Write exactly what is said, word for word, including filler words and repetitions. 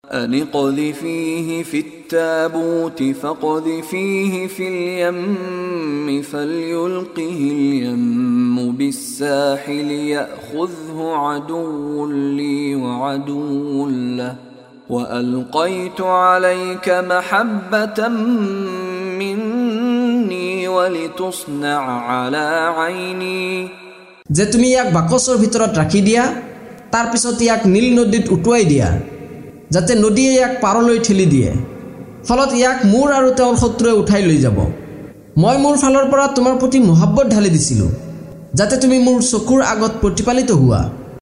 أن اقذفيه في التابوت فاقذفيه في اليم فليلقه اليم بالساحل يأخذه عدو لي وعدو له وألقيت عليك محبة مني ولتصنع على عيني যে তুমি ইয়াক বাকচৰ ভিতৰত ৰাখি দিয়া তাৰ পিছত ইয়াক নীল নদীত উটুৱাই দিয়া যাতে নদীয়ে ইয়াক পাৰলৈ ঠেলি দিয়ে ফলত ইয়াক মোৰ আৰু তেওঁৰ শত্ৰুৱে উঠাই লৈ যাব মই মোৰ ফালৰ পৰা তোমাৰ প্ৰতি মহব্বত ঢালি দিছিলো যাতে তুমি মোৰ চকুৰ আগত প্ৰতিপালিত হোৱা